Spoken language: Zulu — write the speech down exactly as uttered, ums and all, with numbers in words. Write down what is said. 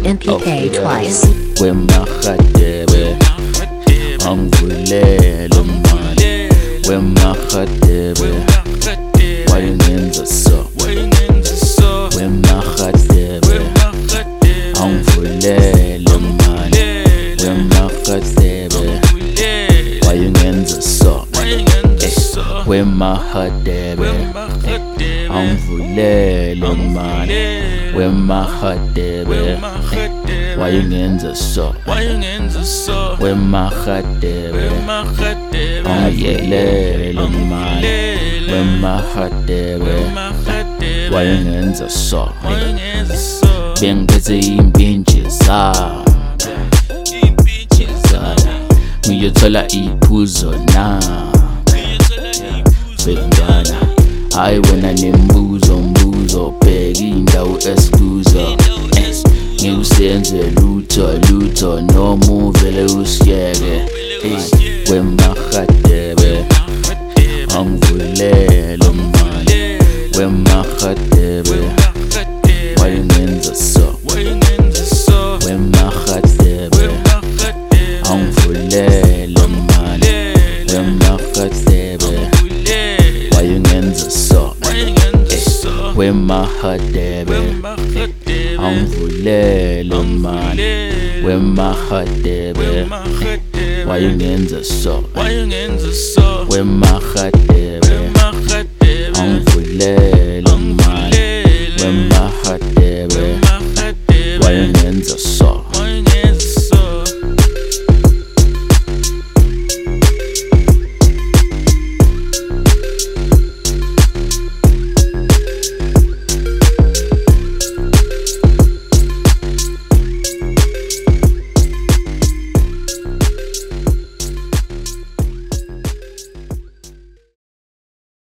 M P K twice. Wemahadebe angivulele mali Wemahadebe wayengenza so Wemahadebe angivulele mali Wemahadebe wayengenza so Wemahadebe angivulele mali Wemahadebe wayengenza so Wemahadebe angivulele mali Wemahadebe wayengenza so Bengeze impinje zami ngiyothola iphuzo na Bengana hayi wena nembuzo mbuzo bheka indawo esikuzo ngikusenze lutho lutho noma uvele usiyeke Wemahadebe angivulele mali Wemahadebe wayengenza so Wemahadebe angivulele mali Wemahadebe wayengenza so Wemahadebe angivulele mali Wemahadebe wayengenza so Wemahadebe angivulele